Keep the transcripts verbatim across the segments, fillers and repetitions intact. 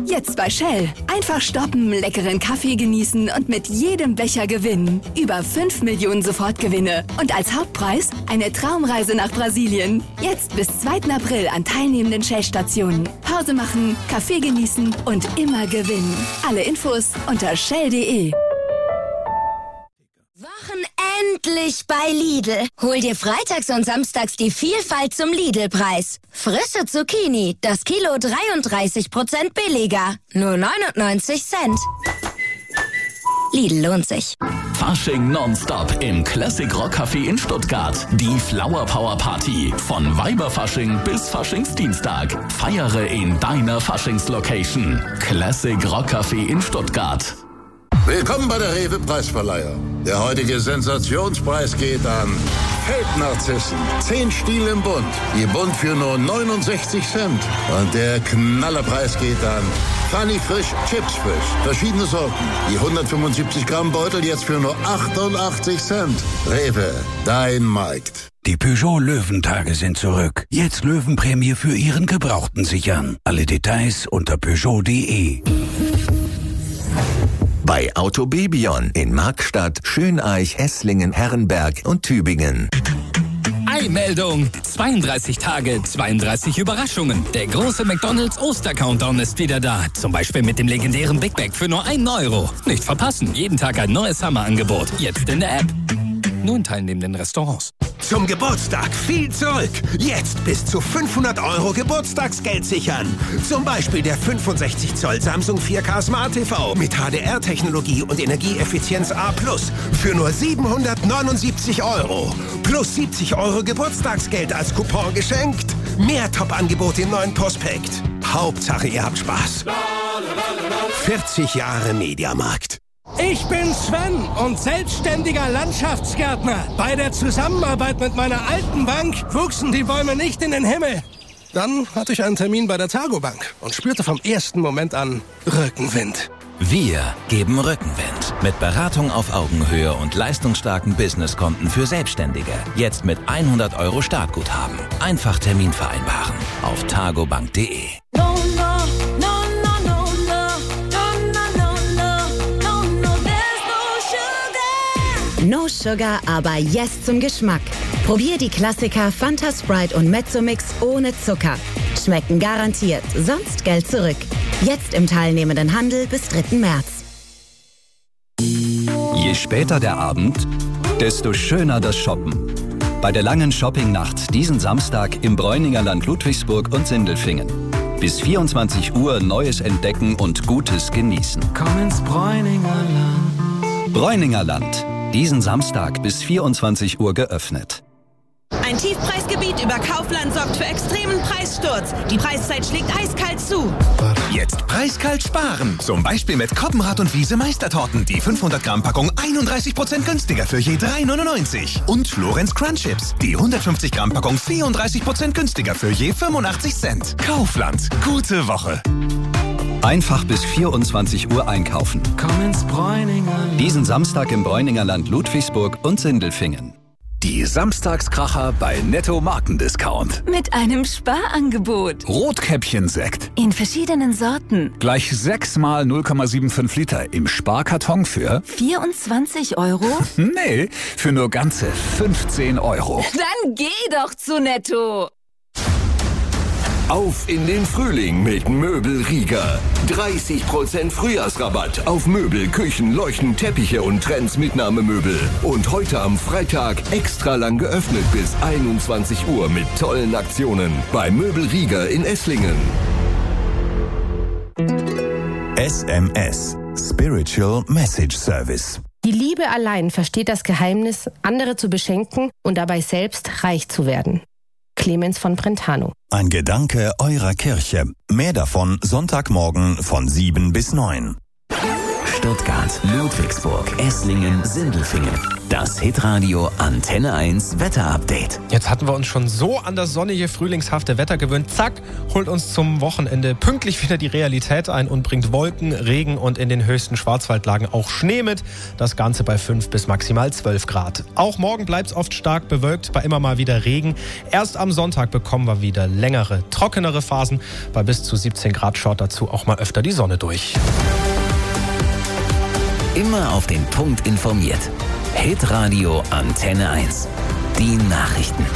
Jetzt bei Shell. Einfach stoppen, leckeren Kaffee genießen und mit jedem Becher gewinnen. Über fünf Millionen Sofortgewinne. Und als Hauptpreis eine Traumreise nach Brasilien. Jetzt bis zweiten April an teilnehmenden Shell-Stationen. Pause machen, Kaffee genießen und immer gewinnen. Alle Infos unter shell punkt de. Endlich bei Lidl. Hol dir freitags und samstags die Vielfalt zum Lidl-Preis. Frische Zucchini, das Kilo dreiunddreißig Prozent billiger. Nur neunundneunzig Cent. Lidl lohnt sich. Fasching nonstop im Classic Rock Café in Stuttgart. Die Flower Power Party. Von Weiberfasching bis Faschingsdienstag. Feiere in deiner Faschingslocation. Classic Rock Café in Stuttgart. Willkommen bei der Rewe Preisverleiher. Der heutige Sensationspreis geht an Feldnarzissen. Zehn Stiel im Bund. Je Bund für nur neunundsechzig Cent. Und der Knallerpreis geht an Funny Frisch Chips Frisch. Verschiedene Sorten. Die hundertfünfundsiebzig Gramm Beutel jetzt für nur achtundachtzig Cent. Rewe, dein Markt. Die Peugeot Löwentage sind zurück. Jetzt Löwenprämie für Ihren Gebrauchten sichern. Alle Details unter peugeot punkt de. Bei Auto Bebion in Markstadt, Schöneich, Esslingen, Herrenberg und Tübingen. Eilmeldung! zweiunddreißig Tage, zweiunddreißig Überraschungen. Der große McDonald's Oster-Countdown ist wieder da. Zum Beispiel mit dem legendären Big Mac für nur einen Euro. Nicht verpassen, jeden Tag ein neues Summer-Angebot. Jetzt in der App. Nur in teilnehmenden Restaurants. Zum Geburtstag viel zurück. Jetzt bis zu fünfhundert Euro Geburtstagsgeld sichern. Zum Beispiel der fünfundsechzig Zoll Samsung vier K Smart T V mit H D R-Technologie und Energieeffizienz A plus für nur siebenhundertneunundsiebzig Euro. Plus siebzig Euro Geburtstagsgeld als Coupon geschenkt. Mehr Top-Angebote im neuen Prospekt. Hauptsache, ihr habt Spaß. vierzig Jahre Mediamarkt. Ich bin Sven und selbstständiger Landschaftsgärtner. Bei der Zusammenarbeit mit meiner alten Bank wuchsen die Bäume nicht in den Himmel. Dann hatte ich einen Termin bei der Targobank und spürte vom ersten Moment an Rückenwind. Wir geben Rückenwind. Mit Beratung auf Augenhöhe und leistungsstarken Businesskonten für Selbstständige. Jetzt mit hundert Euro Startguthaben. Einfach Termin vereinbaren. Auf targobank punkt de. No Sugar, aber yes zum Geschmack. Probier die Klassiker Fanta Sprite und Mezzomix ohne Zucker. Schmecken garantiert, sonst Geld zurück. Jetzt im teilnehmenden Handel bis dritten März. Je später der Abend, desto schöner das Shoppen. Bei der langen Shoppingnacht diesen Samstag im Bräuninger Land Ludwigsburg und Sindelfingen. Bis vierundzwanzig Uhr Neues entdecken und Gutes genießen. Komm ins Bräuninger Land. Bräuninger Land. Diesen Samstag bis vierundzwanzig Uhr geöffnet. Ein Tiefpreisgebiet über Kaufland sorgt für extremen Preissturz. Die Preiszeit schlägt eiskalt zu. Jetzt preiskalt sparen. Zum Beispiel mit Koppenrad und Wiese Meistertorten. Die fünfhundert Gramm Packung einunddreißig Prozent günstiger für je drei neunundneunzig. Und Lorenz Crunch Chips. Die hundertfünfzig Gramm Packung vierunddreißig Prozent günstiger für je fünfundachtzig Cent. Kaufland. Gute Woche. Einfach bis vierundzwanzig Uhr einkaufen. Komm ins Bräuninger Land. Diesen Samstag im Bräuninger Land Ludwigsburg und Sindelfingen. Die Samstagskracher bei Netto Markendiscount. Mit einem Sparangebot. Rotkäppchensekt. In verschiedenen Sorten. Gleich sechs mal null Komma fünfundsiebzig Liter im Sparkarton für... vierundzwanzig Euro? Nee, für nur ganze fünfzehn Euro. Dann geh doch zu Netto. Auf in den Frühling mit Möbel Rieger. dreißig Prozent Frühjahrsrabatt auf Möbel, Küchen, Leuchten, Teppiche und Trends Mitnahmemöbel. Und heute am Freitag extra lang geöffnet bis einundzwanzig Uhr mit tollen Aktionen bei Möbel Rieger in Esslingen. S M S Spiritual Message Service. Die Liebe allein versteht das Geheimnis, andere zu beschenken und dabei selbst reich zu werden. Clemens von Brentano. Ein Gedanke eurer Kirche. Mehr davon Sonntagmorgen von sieben bis neun. Stuttgart, Ludwigsburg, Esslingen, Sindelfingen. Das Hitradio Antenne eins Wetterupdate. Jetzt hatten wir uns schon so an das sonnige, frühlingshafte Wetter gewöhnt. Zack, holt uns zum Wochenende pünktlich wieder die Realität ein und bringt Wolken, Regen und in den höchsten Schwarzwaldlagen auch Schnee mit. Das Ganze bei fünf bis maximal zwölf Grad. Auch morgen bleibt es oft stark bewölkt, bei immer mal wieder Regen. Erst am Sonntag bekommen wir wieder längere, trockenere Phasen. Bei bis zu siebzehn Grad schaut dazu auch mal öfter die Sonne durch. Immer auf den Punkt informiert. Hitradio Antenne eins. Die Nachrichten.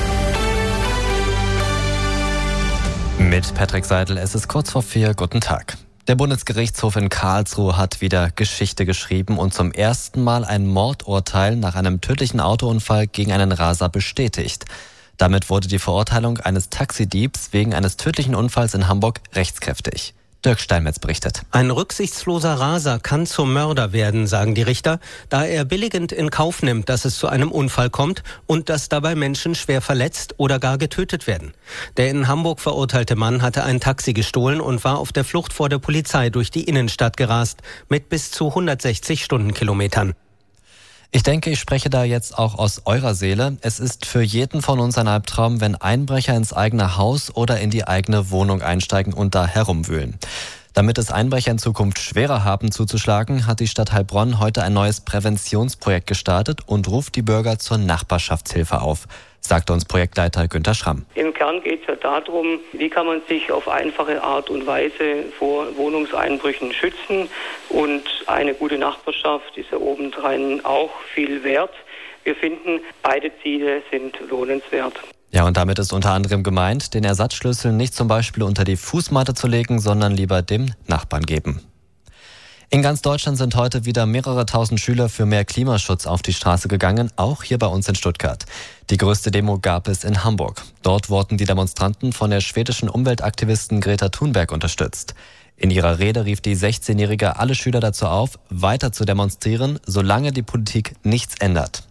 Mit Patrick Seidel, es ist kurz vor vier. Guten Tag. Der Bundesgerichtshof in Karlsruhe hat wieder Geschichte geschrieben und zum ersten Mal ein Mordurteil nach einem tödlichen Autounfall gegen einen Raser bestätigt. Damit wurde die Verurteilung eines Taxidiebs wegen eines tödlichen Unfalls in Hamburg rechtskräftig. Dirk Steinmetz berichtet. Ein rücksichtsloser Raser kann zum Mörder werden, sagen die Richter, da er billigend in Kauf nimmt, dass es zu einem Unfall kommt und dass dabei Menschen schwer verletzt oder gar getötet werden. Der in Hamburg verurteilte Mann hatte ein Taxi gestohlen und war auf der Flucht vor der Polizei durch die Innenstadt gerast mit bis zu hundertsechzig Stundenkilometern. Ich denke, ich spreche da jetzt auch aus eurer Seele. Es ist für jeden von uns ein Albtraum, wenn Einbrecher ins eigene Haus oder in die eigene Wohnung einsteigen und da herumwühlen. Damit es Einbrecher in Zukunft schwerer haben zuzuschlagen, hat die Stadt Heilbronn heute ein neues Präventionsprojekt gestartet und ruft die Bürger zur Nachbarschaftshilfe auf, sagte uns Projektleiter Günter Schramm. Im Kern geht es ja darum, wie kann man sich auf einfache Art und Weise vor Wohnungseinbrüchen schützen. Und eine gute Nachbarschaft ist ja obendrein auch viel wert. Wir finden, beide Ziele sind lohnenswert. Ja, und damit ist unter anderem gemeint, den Ersatzschlüssel nicht zum Beispiel unter die Fußmatte zu legen, sondern lieber dem Nachbarn geben. In ganz Deutschland sind heute wieder mehrere tausend Schüler für mehr Klimaschutz auf die Straße gegangen, auch hier bei uns in Stuttgart. Die größte Demo gab es in Hamburg. Dort wurden die Demonstranten von der schwedischen Umweltaktivistin Greta Thunberg unterstützt. In ihrer Rede rief die sechzehnjährige alle Schüler dazu auf, weiter zu demonstrieren, solange die Politik nichts ändert.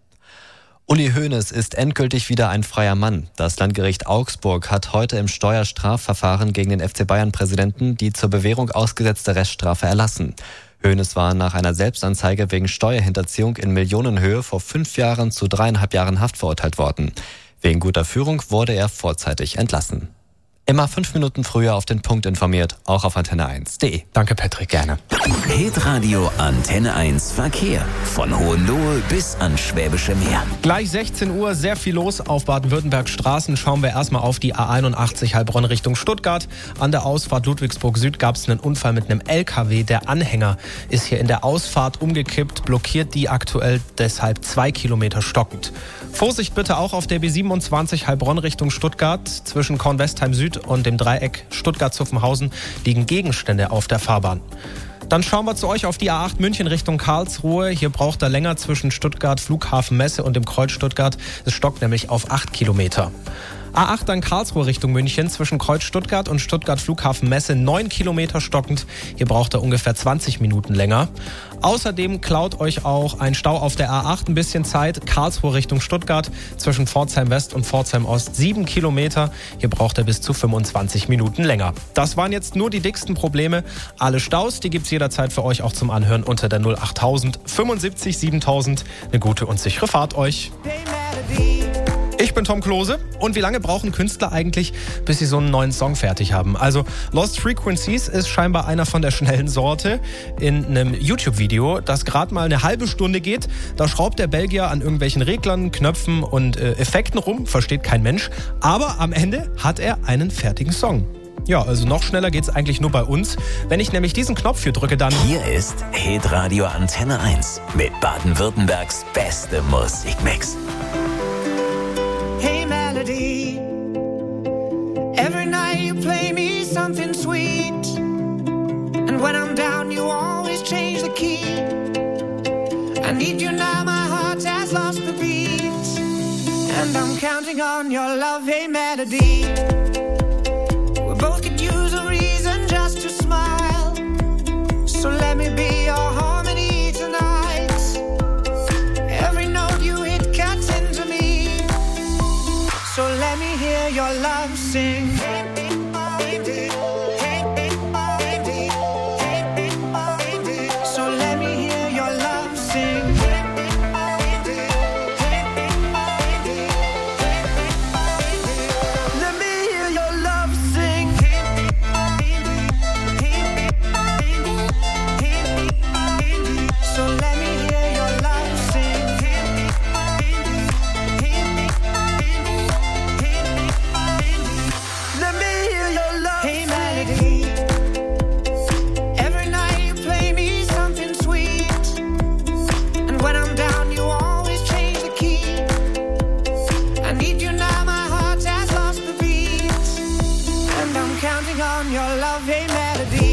Uli Hoeneß ist endgültig wieder ein freier Mann. Das Landgericht Augsburg hat heute im Steuerstrafverfahren gegen den F C Bayern-Präsidenten die zur Bewährung ausgesetzte Reststrafe erlassen. Hoeneß war nach einer Selbstanzeige wegen Steuerhinterziehung in Millionenhöhe vor fünf Jahren zu dreieinhalb Jahren Haft verurteilt worden. Wegen guter Führung wurde er vorzeitig entlassen. Immer fünf Minuten früher auf den Punkt informiert, auch auf antenne eins punkt de. Danke, Patrick. Gerne. Hitradio Antenne eins Verkehr. Von Hohenlohe bis ans Schwäbische Meer. Gleich sechzehn Uhr, sehr viel los auf Baden-Württemberg Straßen. Schauen wir erstmal auf die A einundachtzig Heilbronn Richtung Stuttgart. An der Ausfahrt Ludwigsburg Süd gab es einen Unfall mit einem L K W. Der Anhänger ist hier in der Ausfahrt umgekippt, blockiert die aktuell deshalb zwei Kilometer stockend. Vorsicht bitte auch auf der B siebenundzwanzig Heilbronn Richtung Stuttgart. Zwischen Kornwestheim Süd und dem Dreieck Stuttgart-Zuffenhausen liegen Gegenstände auf der Fahrbahn. Dann schauen wir zu euch auf die A acht München Richtung Karlsruhe. Hier braucht er länger zwischen Stuttgart, Flughafen Messe und dem Kreuz Stuttgart. Es stockt nämlich auf acht Kilometer. A acht dann Karlsruhe Richtung München, zwischen Kreuz Stuttgart und Stuttgart Flughafen Messe, neun Kilometer stockend. Hier braucht er ungefähr zwanzig Minuten länger. Außerdem klaut euch auch ein Stau auf der A acht ein bisschen Zeit. Karlsruhe Richtung Stuttgart, zwischen Pforzheim West und Pforzheim Ost, sieben Kilometer. Hier braucht er bis zu fünfundzwanzig Minuten länger. Das waren jetzt nur die dicksten Probleme. Alle Staus, die gibt's jederzeit für euch auch zum Anhören unter der null achttausend fünfundsiebzig siebentausend. Eine gute und sichere Fahrt euch. Ich bin Tom Klose. Und wie lange brauchen Künstler eigentlich, bis sie so einen neuen Song fertig haben? Also Lost Frequencies ist scheinbar einer von der schnellen Sorte. In einem YouTube-Video, das gerade mal eine halbe Stunde geht, da schraubt der Belgier an irgendwelchen Reglern, Knöpfen und äh, Effekten rum, versteht kein Mensch. Aber am Ende hat er einen fertigen Song. Ja, also noch schneller geht's eigentlich nur bei uns. Wenn ich nämlich diesen Knopf hier drücke, dann... Hier ist Hitradio Antenne eins mit Baden-Württembergs beste Musikmix. Hey Melody, every night you play me something sweet, and when I'm down you always change the key. I need you now, my heart has lost the beat, and I'm counting on your love. Hey Melody, we both could use a reason just to smile, so let me be your harmony tonight. Every note you hit cuts into me, so let me hear your love sing. So on your loving melody.